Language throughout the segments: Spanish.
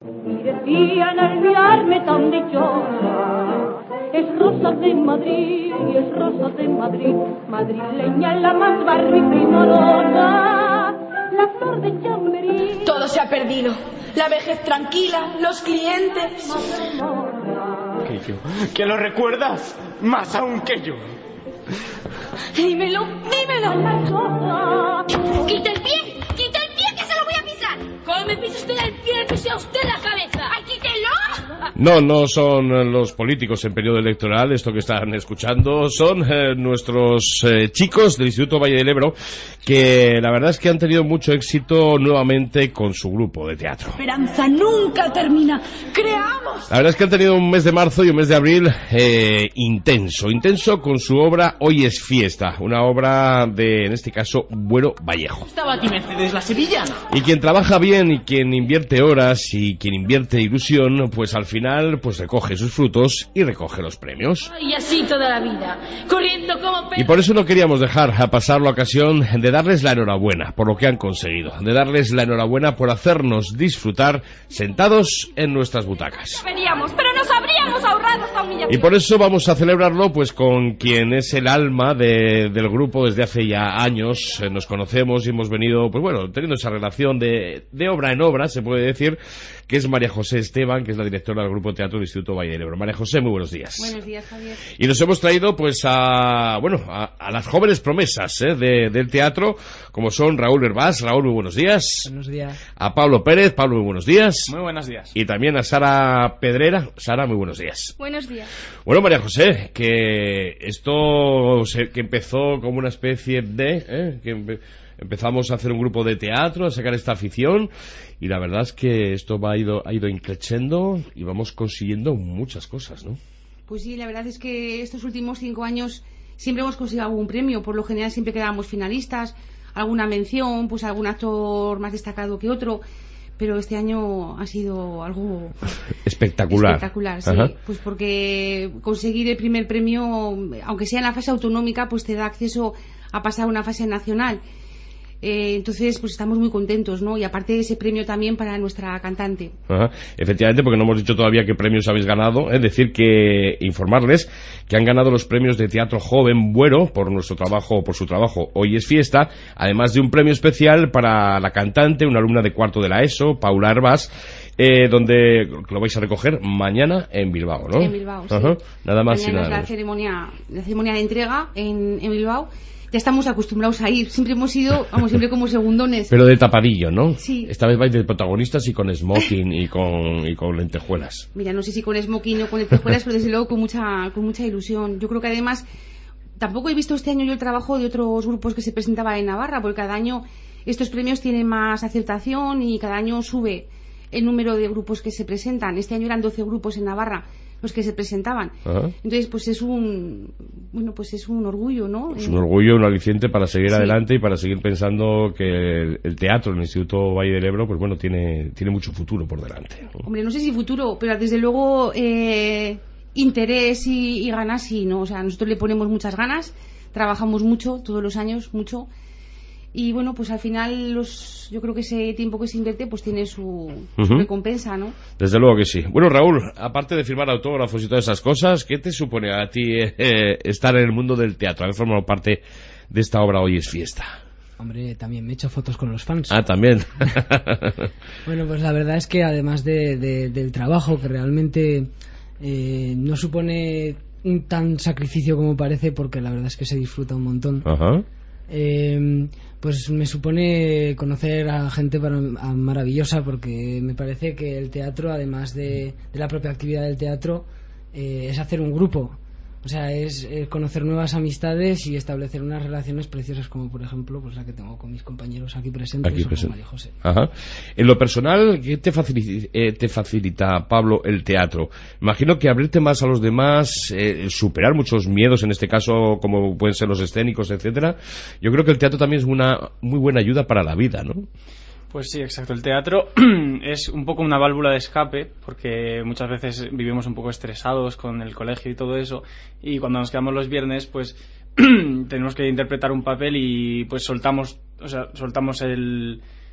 Y decían al mirarme tan dichosa, es Rosa de Madrid, es Rosa de Madrid, madrileña la más barri primorosa, la flor de Chamberí. Todo se ha perdido, la vejez tranquila, los clientes. ¿Que yo? ¿Que lo recuerdas? Más aún que yo. Dímelo, dímelo. ¡Quita el pie! ¡Quita el pie que se lo voy a pisar! ¿Cómo me pisa usted el pie? ¡Pise a usted la cabeza! ¡Ay, quítelo! No son los políticos en periodo electoral, esto que están escuchando, son nuestros chicos del Instituto Valle del Ebro, que la verdad es que han tenido mucho éxito nuevamente con su grupo de teatro. La esperanza nunca termina, creamos. La verdad es que han tenido un mes de marzo y un mes de abril intenso con su obra Hoy es Fiesta, una obra de, en este caso, Bueno Vallejo. Estaba aquí Mercedes, la sevillana. Y quien trabaja bien y quien invierte horas y quien invierte ilusión, pues al final pues recoge sus frutos y recoge los premios. Y así toda la vida, corriendo como Y por eso no queríamos dejar a pasar la ocasión de darles la enhorabuena por lo que han conseguido, de darles la enhorabuena por hacernos disfrutar sentados en nuestras butacas. Veníamos, pero nos habríamos ahorrado esta humillación. Y por eso vamos a celebrarlo pues con quien es el alma del grupo desde hace ya años. Nos conocemos y hemos venido, pues bueno, teniendo esa relación de obra en obra, se puede decir, que es María José Esteban, que es la directora del Grupo Teatro del Instituto Valle del Ebro. María José, muy buenos días. Buenos días, Javier. Y nos hemos traído pues a las jóvenes promesas del teatro, como son Raúl Herbás. Raúl, muy buenos días. Buenos días. A Pablo Pérez. Pablo, muy buenos días. Muy buenos días. Y también a Sara Pedrera. Sara, muy buenos días. Buenos días. Bueno, María José, que esto que empezó como una especie de... empezamos a hacer un grupo de teatro, a sacar esta afición, y la verdad es que esto ha ido increciendo y vamos consiguiendo muchas cosas, ¿no? Pues sí, la verdad es que estos últimos 5 años siempre hemos conseguido algún premio. Por lo general siempre quedábamos finalistas, alguna mención, pues algún actor más destacado que otro. Pero este año ha sido algo espectacular, sí. Ajá. Pues porque conseguir el primer premio, aunque sea en la fase autonómica, pues te da acceso a pasar a una fase nacional. Entonces, pues estamos muy contentos, ¿no? Y aparte de ese premio también para nuestra cantante. Ajá. Efectivamente, porque no hemos dicho todavía qué premios habéis ganado. Es decir, que informarles que han ganado los premios de Teatro Joven Buero por su trabajo Hoy es Fiesta, además de un premio especial para la cantante, una alumna de cuarto de la ESO, Paula Herbás, donde lo vais a recoger mañana en Bilbao, ¿no? En Bilbao, sí. Ajá. Nada más mañana y nada es la ceremonia de entrega en Bilbao. Ya estamos acostumbrados a ir, siempre hemos ido, siempre como segundones. Pero de tapadillo, ¿no? Sí. Esta vez vais de protagonistas y con smoking y con lentejuelas. Mira, no sé si con smoking o con lentejuelas, pero desde luego con mucha ilusión. Yo creo que además, tampoco he visto este año yo el trabajo de otros grupos que se presentaban en Navarra, porque cada año estos premios tienen más aceptación y cada año sube el número de grupos que se presentan. Este año eran 12 grupos en Navarra los que se presentaban. Ajá. Entonces, pues es un orgullo, ¿no? Es un orgullo, un aliciente para seguir adelante y para seguir pensando que el teatro en el Instituto Valle del Ebro, pues bueno, tiene mucho futuro por delante, ¿no? Hombre, no sé si futuro, pero desde luego interés y ganas sí, ¿no? O sea, nosotros le ponemos muchas ganas, trabajamos mucho, todos los años, mucho. Y bueno, pues al final yo creo que ese tiempo que se invierte pues tiene su recompensa, ¿no? Desde luego que sí. Bueno, Raúl, aparte de firmar autógrafos y todas esas cosas, ¿qué te supone a ti estar en el mundo del teatro, haber formado parte de esta obra Hoy es Fiesta? Hombre, también me he hecho fotos con los fans. Ah, también. Bueno, pues la verdad es que además del trabajo, que realmente no supone un tan sacrificio como parece, porque la verdad es que se disfruta un montón. Ajá. Pues me supone conocer a gente maravillosa, porque me parece que el teatro, además de la propia actividad del teatro, es hacer un grupo. O sea, es conocer nuevas amistades y establecer unas relaciones preciosas, como por ejemplo pues la que tengo con mis compañeros aquí presentes, con María José. Ajá. En lo personal, ¿qué te facilita, Pablo, el teatro? Imagino que abrirte más a los demás, superar muchos miedos, en este caso, como pueden ser los escénicos, etcétera. Yo creo que el teatro también es una muy buena ayuda para la vida, ¿no? Pues sí, exacto. El teatro es un poco una válvula de escape, porque muchas veces vivimos un poco estresados con el colegio y todo eso, y cuando nos quedamos los viernes, pues tenemos que interpretar un papel y pues soltamos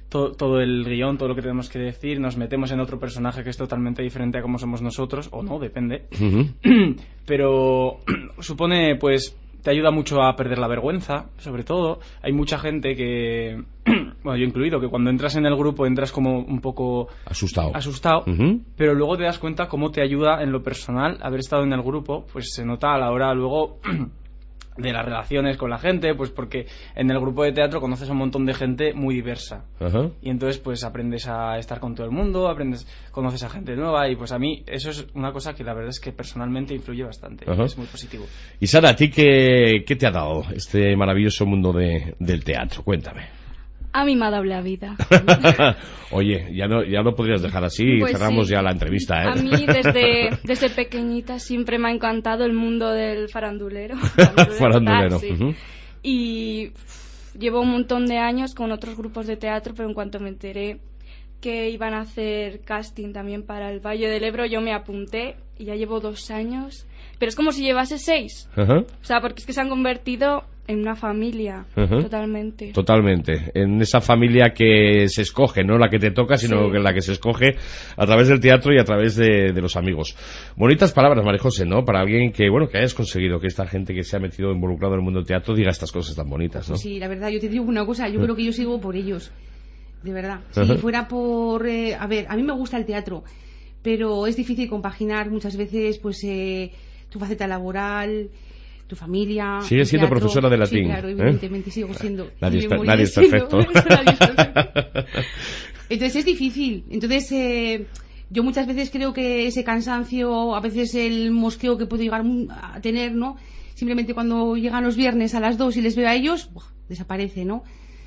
todo el guión, todo lo que tenemos que decir, nos metemos en otro personaje que es totalmente diferente a como somos nosotros, o no, depende. Pero supone, pues, te ayuda mucho a perder la vergüenza, sobre todo. Hay mucha gente que, bueno, yo incluido, que cuando entras en el grupo entras como un poco asustado, pero luego te das cuenta cómo te ayuda en lo personal haber estado en el grupo, pues se nota a la hora luego de las relaciones con la gente, pues porque en el grupo de teatro conoces a un montón de gente muy diversa. Y entonces pues aprendes a estar con todo el mundo, conoces a gente nueva, y pues a mí eso es una cosa que la verdad es que personalmente influye bastante. Es muy positivo. Y Sara, ¿a ti qué te ha dado este maravilloso mundo del teatro? Cuéntame. A mí me ha dado la vida. Oye, ya no podrías dejar así y pues cerramos sí. ya la entrevista, ¿eh? A mí desde pequeñita siempre me ha encantado el mundo del farandulero. Farandulero. Sí. Y llevo un montón de años con otros grupos de teatro, pero en cuanto me enteré que iban a hacer casting también para el Valle del Ebro, yo me apunté y ya llevo 2 años. Pero es como si llevase 6. O sea, porque es que se han convertido en una familia, totalmente. Totalmente. En esa familia que se escoge, no la que te toca, sino la que se escoge a través del teatro y a través de los amigos. Bonitas palabras, María José, ¿no? Para alguien que hayas conseguido que esta gente que se ha metido involucrado en el mundo del teatro diga estas cosas tan bonitas, ¿no? Pues sí, la verdad, yo te digo una cosa, yo creo que yo sigo por ellos. De verdad. Si fuera por... a ver, a mí me gusta el teatro, pero es difícil compaginar muchas veces, pues, tu faceta laboral, tu familia. Sigue siendo teatro. profesora de latín. Sí, claro, evidentemente sigo siendo. Nadie es perfecto. Entonces es difícil. Entonces yo muchas veces creo que ese cansancio, a veces el mosqueo que puedo llegar a tener, ¿no? Simplemente cuando llegan los viernes a las 2 y les veo a ellos, desaparece, ¿no?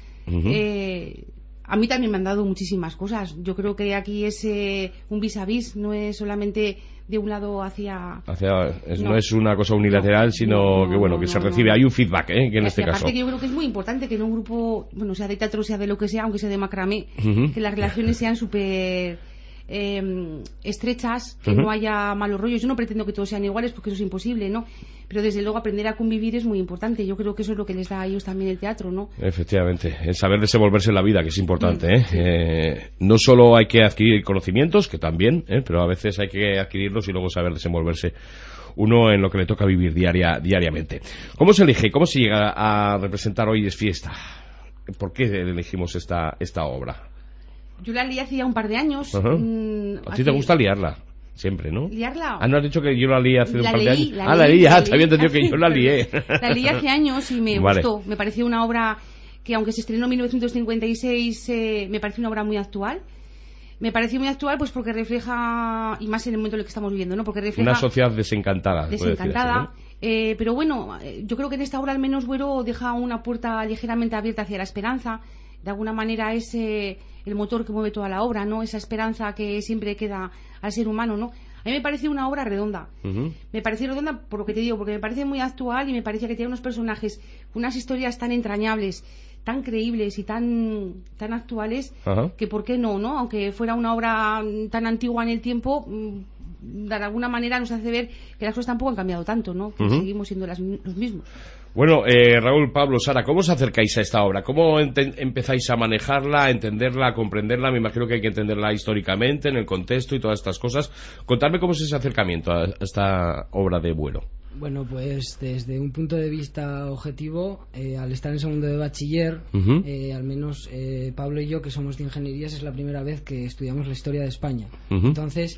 A mí también me han dado muchísimas cosas. Yo creo que aquí es un vis a vis, no es solamente de un lado no es una cosa unilateral, sino que se recibe. Hay un feedback, que en este caso. Aparte que yo creo que es muy importante que en un grupo, bueno, sea de teatro, sea de lo que sea, aunque sea de macramé, que las relaciones sean súper estrechas, que no haya malos rollos. Yo no pretendo que todos sean iguales porque eso es imposible, ¿no? Pero desde luego aprender a convivir es muy importante. Yo creo que eso es lo que les da a ellos también el teatro, ¿no? Efectivamente, el saber desenvolverse en la vida, que es importante, no solo hay que adquirir conocimientos, que también, pero a veces hay que adquirirlos y luego saber desenvolverse uno en lo que le toca vivir diariamente. ¿Cómo se elige? ¿Cómo se llega a representar Hoy es Fiesta? ¿Por qué elegimos esta obra? Yo la lié hace ya un par de años. ¿A ti te gusta liarla? Siempre, ¿no? ¿Liarla? ¿No has dicho que yo la lié hace un par de años? La leí, te había entendido que yo la lié. La lié hace años y me gustó. Me pareció una obra que, aunque se estrenó en 1956, me pareció una obra muy actual. Me pareció muy actual pues porque refleja, y más en el momento en el que estamos viviendo, ¿no? Porque refleja una sociedad desencantada. Desencantada. ¿No? Pero bueno, yo creo que en esta obra al menos Buero deja una puerta ligeramente abierta hacia la esperanza. De alguna manera es el motor que mueve toda la obra, ¿no? Esa esperanza que siempre queda al ser humano, ¿no? A mí me pareció una obra redonda. Me pareció redonda por lo que te digo, porque me parece muy actual y me parecía que tenía unos personajes, unas historias tan entrañables, tan creíbles y tan actuales, que por qué no, ¿no? Aunque fuera una obra tan antigua en el tiempo, de alguna manera nos hace ver que las cosas tampoco han cambiado tanto, ¿no? Que seguimos siendo los mismos. Bueno, Raúl, Pablo, Sara, ¿cómo os acercáis a esta obra? ¿Cómo empezáis a manejarla, a entenderla, a comprenderla? Me imagino que hay que entenderla históricamente, en el contexto y todas estas cosas. Contadme cómo es ese acercamiento a esta obra de Buero. Bueno, pues desde un punto de vista objetivo, al estar en segundo de bachiller, al menos Pablo y yo, que somos de ingenierías, es la primera vez que estudiamos la historia de España. Entonces,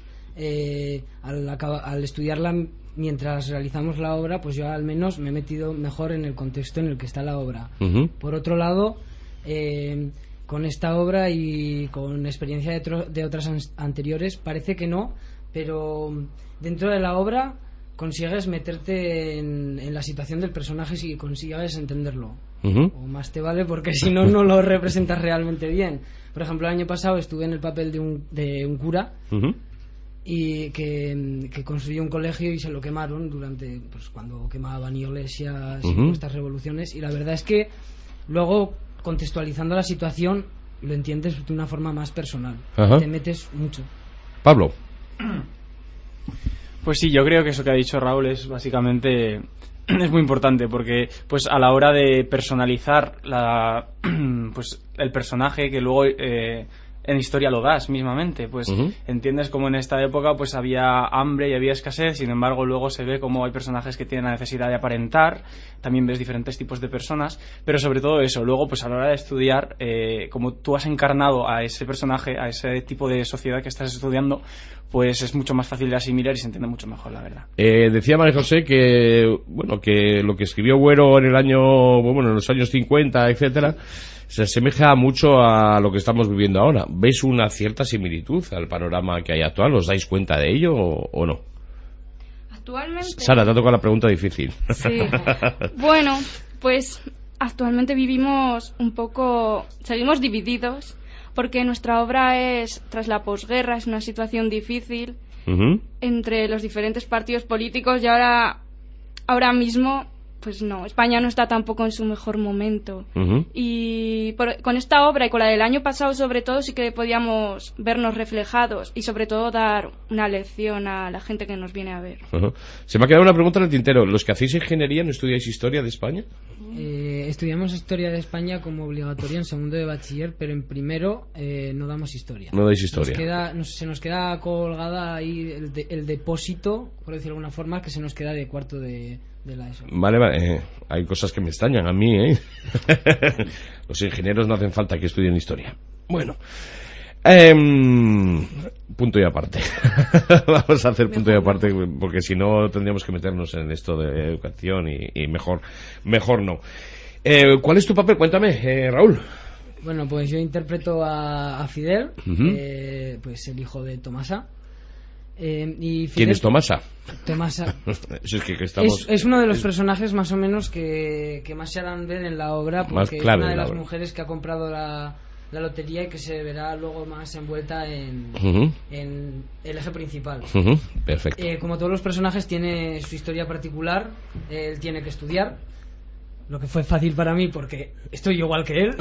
al estudiarla mientras realizamos la obra, pues yo al menos me he metido mejor en el contexto en el que está la obra. Por otro lado, con esta obra y con experiencia de otras anteriores, parece que no, pero dentro de la obra consigues meterte en la situación del personaje si consigues entenderlo. O más te vale, porque si no, no lo representas realmente bien. Por ejemplo, el año pasado estuve en el papel de un cura y que construyó un colegio y se lo quemaron durante, pues, cuando quemaban iglesias y estas revoluciones, y la verdad es que luego, contextualizando la situación, lo entiendes de una forma más personal. Te metes mucho. Pablo. Pues sí, yo creo que eso que ha dicho Raúl es básicamente es muy importante porque pues a la hora de personalizar pues el personaje que luego en historia lo das mismamente, pues entiendes como en esta época pues había hambre y había escasez, sin embargo luego se ve como hay personajes que tienen la necesidad de aparentar, también ves diferentes tipos de personas, pero sobre todo eso, luego pues a la hora de estudiar, como tú has encarnado a ese personaje, a ese tipo de sociedad que estás estudiando, pues es mucho más fácil de asimilar y se entiende mucho mejor, la verdad. Decía María José que lo que escribió Buero en en los años 50, etcétera, se asemeja mucho a lo que estamos viviendo ahora. ¿Veis una cierta similitud al panorama que hay actual? ¿Os dais cuenta de ello o no? Actualmente... Sara, te ha tocado la pregunta difícil. Sí. Bueno, pues actualmente seguimos divididos, porque nuestra obra es tras la posguerra, es una situación difícil entre los diferentes partidos políticos y ahora mismo... Pues no, España no está tampoco en su mejor momento. Y con esta obra y con la del año pasado, sobre todo, sí que podíamos vernos reflejados y, sobre todo, dar una lección a la gente que nos viene a ver. Se me ha quedado una pregunta en el tintero. ¿Los que hacéis ingeniería no estudiáis historia de España? Estudiamos historia de España como obligatoria en segundo de bachiller, pero en primero no damos historia. No dais historia. Se nos queda colgada ahí el depósito, por decirlo de alguna forma, que se nos queda de cuarto de la ESO. Vale. Hay cosas que me extrañan a mí, ¿eh? Los ingenieros no hacen falta que estudien historia. Bueno, punto y aparte. Vamos a hacer punto y aparte, porque si no tendríamos que meternos en esto de educación y mejor no. ¿Cuál es tu papel? Cuéntame, Raúl. Bueno, pues yo interpreto a Fidel, pues el hijo de Tomasa. Y Fidel, ¿quién es Tomasa? Tomasa es uno de los personajes más o menos que más se harán ver en la obra, porque es una de las mujeres que ha comprado la lotería y que se verá luego más envuelta en el eje principal. Perfecto. Como todos los personajes, tiene su historia particular. Él tiene que estudiar, lo que fue fácil para mí porque estoy igual que él.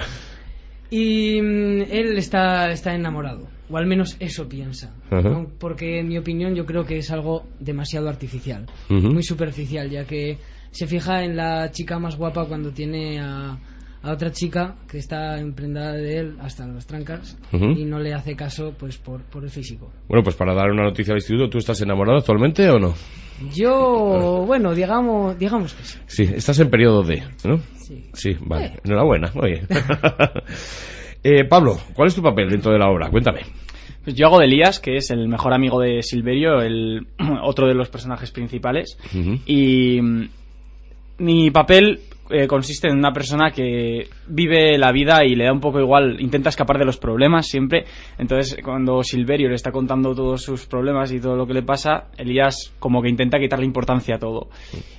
Y él está enamorado, o al menos eso piensa, ¿no? Porque en mi opinión yo creo que es algo demasiado artificial, muy superficial, ya que se fija en la chica más guapa cuando tiene a otra chica que está emprendada de él hasta las trancas y no le hace caso pues por el físico. Bueno, pues para dar una noticia al instituto, ¿tú estás enamorado actualmente o no? Yo, bueno, digamos que sí. Sí, estás en periodo D, ¿no? Sí, vale. Enhorabuena, oye. Pablo, ¿cuál es tu papel dentro de la obra? Cuéntame. Pues yo hago de Elías, que es el mejor amigo de Silverio, otro de los personajes principales. Y mi papel consiste en una persona que vive la vida y le da un poco igual, intenta escapar de los problemas siempre. Entonces, cuando Silverio le está contando todos sus problemas y todo lo que le pasa, Elías como que intenta quitarle importancia a todo.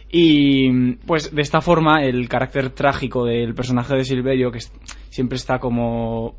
Y pues de esta forma el carácter trágico del personaje de Silverio, que siempre está como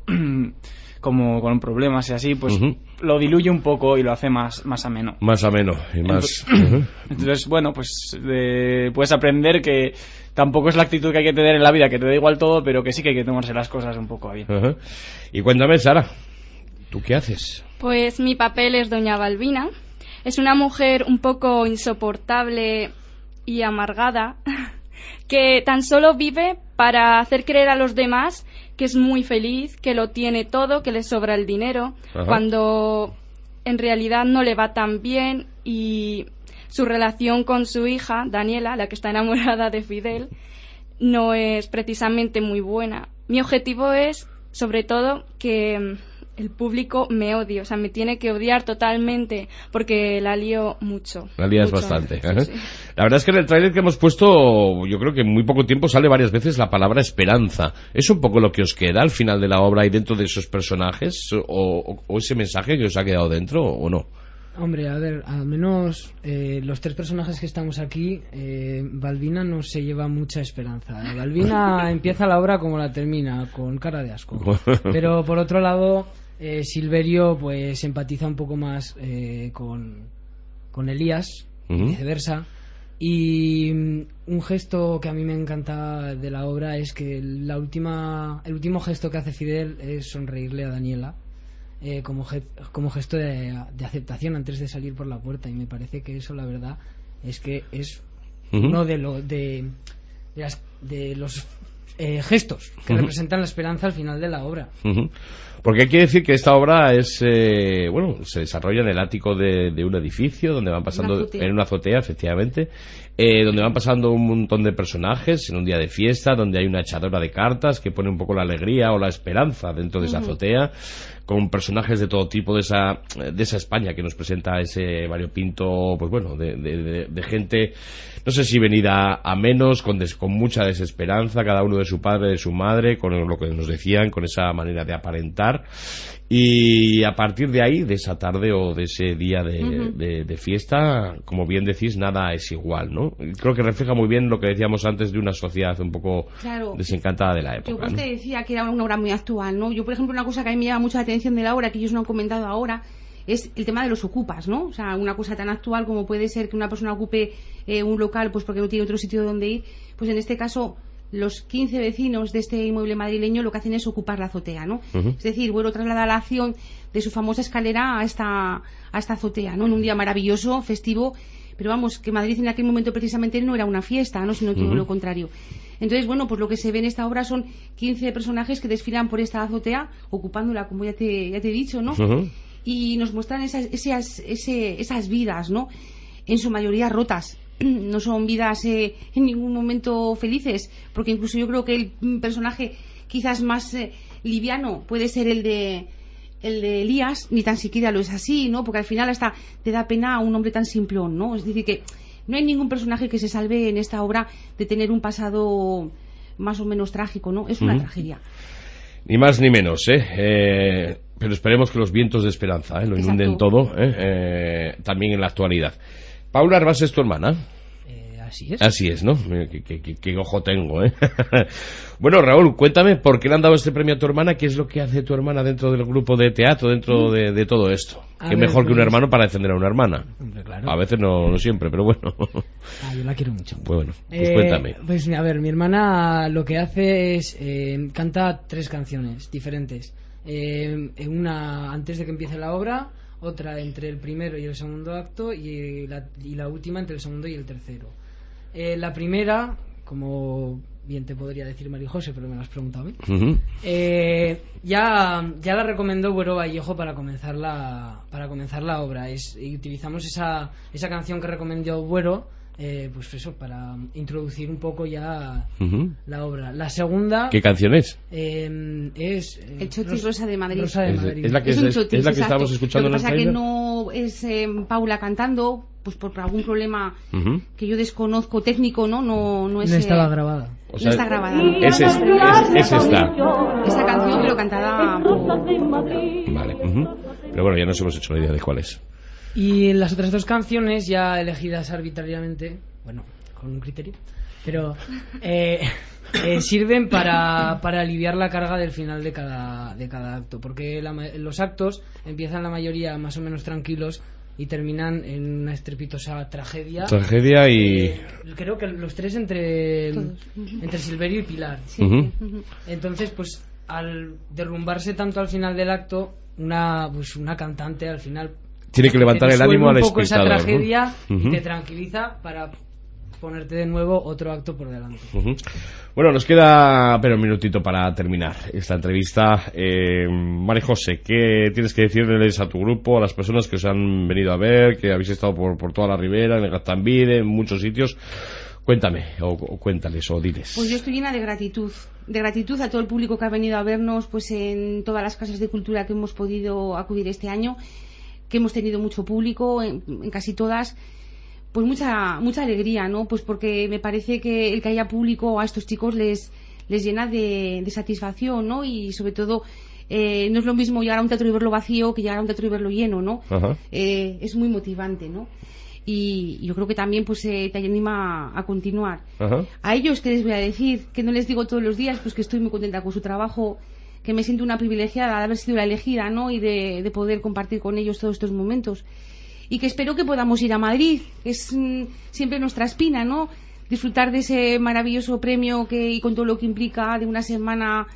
con problemas y así, pues lo diluye un poco y lo hace más ameno. Más ameno y más... Entonces, bueno, pues puedes aprender que tampoco es la actitud que hay que tener en la vida, que te da igual todo, pero que sí que hay que tomarse las cosas un poco a bien. Y cuéntame, Sara, ¿tú qué haces? Pues mi papel es doña Balbina. Es una mujer un poco insoportable y amargada, que tan solo vive para hacer creer a los demás que es muy feliz, que lo tiene todo, que le sobra el dinero, cuando en realidad no le va tan bien, y su relación con su hija, Daniela, la que está enamorada de Fidel, no es precisamente muy buena. Mi objetivo es, sobre todo, que el público me odie, o sea, me tiene que odiar totalmente, porque la lío mucho. La lías bastante. Sí. La verdad es que en el tráiler que hemos puesto, yo creo que en muy poco tiempo sale varias veces la palabra esperanza. ¿Es un poco lo que os queda al final de la obra y dentro de esos personajes? ¿O ese mensaje que os ha quedado dentro o no? Hombre, a ver, al menos los tres personajes que estamos aquí, Balbina no se lleva mucha esperanza. Balbina empieza la obra como la termina, con cara de asco. Pero por otro lado, Silverio pues empatiza un poco más con Elías, viceversa. Y un gesto que a mí me encanta de la obra es que el último gesto que hace Fidel es sonreírle a Daniela. Como gesto de aceptación antes de salir por la puerta, y me parece que eso, la verdad, es que es uno de los gestos que representan la esperanza al final de la obra. Porque hay que decir que esta obra es, se desarrolla en el ático de un edificio donde van pasando, en una azotea, efectivamente, donde van pasando un montón de personajes en un día de fiesta, donde hay una echadora de cartas que pone un poco la alegría o la esperanza dentro de esa azotea, con personajes de todo tipo de esa España que nos presenta ese variopinto, pues bueno, de gente, no sé si venida a menos, con mucha desesperanza, cada uno de su padre, de su madre, con lo que nos decían, con esa manera de aparentar. Y a partir de ahí, de esa tarde o de ese día de fiesta, como bien decís, nada es igual, ¿no? Creo que refleja muy bien lo que decíamos antes de una sociedad un poco desencantada de la época. Yo pues te decía que era una obra muy actual, ¿no? Yo, por ejemplo, una cosa que a mí me llama mucho la atención de la obra, que ellos no han comentado ahora, es el tema de los ocupas, ¿no? O sea, una cosa tan actual como puede ser que una persona ocupe un local pues porque no tiene otro sitio donde ir, pues en este caso los 15 vecinos de este inmueble madrileño lo que hacen es ocupar la azotea, ¿no? Es decir, Buero traslada la acción de su famosa escalera a esta azotea, ¿no? En un día maravilloso, festivo, pero vamos, que Madrid en aquel momento precisamente no era una fiesta, ¿no? Sino todo lo contrario. Entonces, bueno, pues lo que se ve en esta obra son 15 personajes que desfilan por esta azotea, ocupándola, como ya te he dicho, ¿no? Y nos muestran esas vidas, ¿no? En su mayoría rotas. No son vidas en ningún momento felices, porque incluso yo creo que el personaje quizás más liviano puede ser el de Elías, ni tan siquiera lo es así, ¿no? Porque al final hasta te da pena a un hombre tan simplón, ¿no? Es decir, que no hay ningún personaje que se salve en esta obra de tener un pasado más o menos trágico, ¿no? Es una tragedia. Ni más ni menos, pero esperemos que los vientos de esperanza lo inunden todo, también en la actualidad. Paula Arbas es tu hermana. Así es. Así es, ¿no? Qué ojo tengo, Bueno, Raúl, cuéntame, ¿por qué le han dado este premio a tu hermana? ¿Qué es lo que hace tu hermana dentro del grupo de teatro, dentro de todo esto? Qué mejor que un hermano para defender a una hermana. Hombre, claro. A veces no siempre, pero bueno. Yo la quiero mucho. Bueno, pues cuéntame. Pues a ver, mi hermana lo que hace es canta 3 canciones diferentes. Una antes de que empiece la obra, otra entre el primero y el segundo acto y la última entre el segundo y el tercero. La primera, como bien te podría decir María José, pero me lo has preguntado a mí, ya la recomendó Buero Vallejo para comenzar la obra. Y utilizamos esa canción que recomendó Buero, pues eso, para introducir un poco ya la obra. La segunda... ¿Qué canción es? Es El Chotis Rosa de Madrid. Rosa de Madrid. Es la que estábamos escuchando en el trailer. Lo que pasa que no es Paula cantando, pues por algún problema que yo desconozco técnico, no es... No estaba grabada. O sea, no está grabada. Es esta. Esta canción, pero cantada por... Vale. Pero bueno, ya nos hemos hecho la idea de cuál es. Y las otras 2 canciones, ya elegidas arbitrariamente, bueno, con un criterio, pero sirven para aliviar la carga del final de cada acto, porque los actos empiezan la mayoría más o menos tranquilos y terminan en una estrepitosa tragedia. Tragedia y... creo que los 3 entre Silverio y Pilar. Sí. Entonces, pues al derrumbarse tanto al final del acto, una cantante al final... Tiene que levantar el ánimo al espectador. Esa tragedia, ¿no? Y te tranquiliza para ponerte de nuevo otro acto por delante. Bueno, nos queda pero un minutito para terminar esta entrevista. María José, ¿qué tienes que decirles a tu grupo, a las personas que os han venido a ver, que habéis estado por toda la Ribera, en el Gaztambide, en muchos sitios? Cuéntame, o cuéntales, o diles. Pues yo estoy llena de gratitud a todo el público que ha venido a vernos pues en todas las casas de cultura que hemos podido acudir este año, que hemos tenido mucho público en casi todas, pues mucha alegría, ¿no? Pues porque me parece que el que haya público a estos chicos les llena de satisfacción, ¿no? Y sobre todo no es lo mismo llegar a un teatro y verlo vacío que llegar a un teatro y verlo lleno, ¿no? Es muy motivante, ¿no? Y yo creo que también pues te anima a continuar. A ellos, ¿qué les voy a decir? Que no les digo todos los días, pues que estoy muy contenta con su trabajo, que me siento una privilegiada de haber sido la elegida, ¿no? Y de poder compartir con ellos todos estos momentos. Y que espero que podamos ir a Madrid, que es siempre nuestra espina, ¿no? Disfrutar de ese maravilloso premio y con todo lo que implica de una semana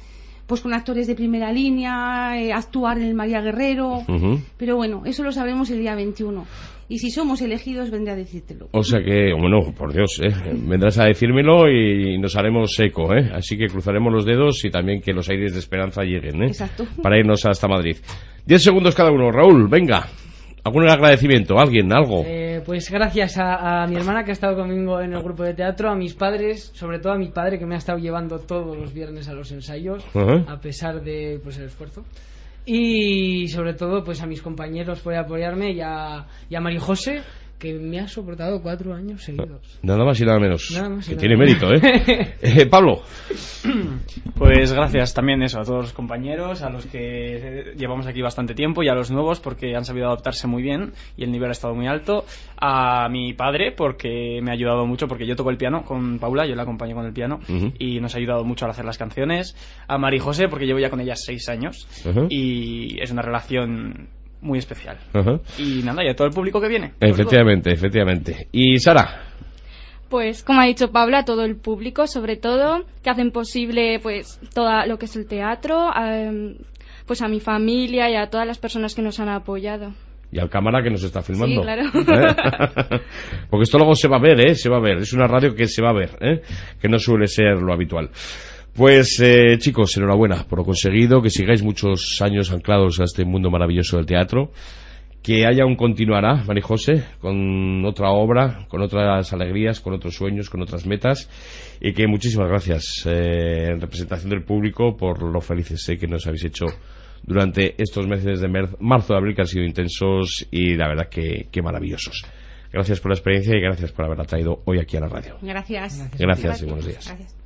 pues con actores de primera línea, actuar en el María Guerrero, pero bueno, eso lo sabremos el día 21. Y si somos elegidos, vendré a decírtelo. O sea que, bueno, por Dios, vendrás a decírmelo y nos haremos eco, así que cruzaremos los dedos y también que los aires de esperanza lleguen, Exacto. Para irnos hasta Madrid. 10 segundos cada uno. Raúl, venga. ¿Algún agradecimiento? ¿Alguien? ¿Algo? Pues gracias a mi hermana que ha estado conmigo en el grupo de teatro, a mis padres, sobre todo a mi padre que me ha estado llevando todos los viernes a los ensayos, a pesar de pues el esfuerzo. Y sobre todo pues a mis compañeros por apoyarme y a María José, que me ha soportado 4 años seguidos. Nada más y nada menos. Nada más y que nada tiene menos. mérito, Pablo. Pues gracias también a todos los compañeros, a los que llevamos aquí bastante tiempo y a los nuevos porque han sabido adaptarse muy bien y el nivel ha estado muy alto. A mi padre porque me ha ayudado mucho porque yo toco el piano con Paula, yo la acompaño con el piano y nos ha ayudado mucho al hacer las canciones. A María José porque llevo ya con ella 6 años y es una relación muy especial. Y nada, y a todo el público que viene. Efectivamente. ¿Y Sara? Pues como ha dicho Paula, a todo el público, sobre todo, que hacen posible pues todo lo que es el teatro, pues a mi familia y a todas las personas que nos han apoyado. Y al cámara que nos está filmando. Sí, claro. Porque esto luego se va a ver, se va a ver. Es una radio que se va a ver, que no suele ser lo habitual. Pues chicos, enhorabuena por lo conseguido, que sigáis muchos años anclados a este mundo maravilloso del teatro, que haya un continuará, María José, con otra obra, con otras alegrías, con otros sueños, con otras metas, y que muchísimas gracias en representación del público por lo felices que nos habéis hecho durante estos meses de marzo y abril, que han sido intensos y la verdad que maravillosos. Gracias por la experiencia y gracias por haberla traído hoy aquí a la radio. Gracias y buenos días. Gracias.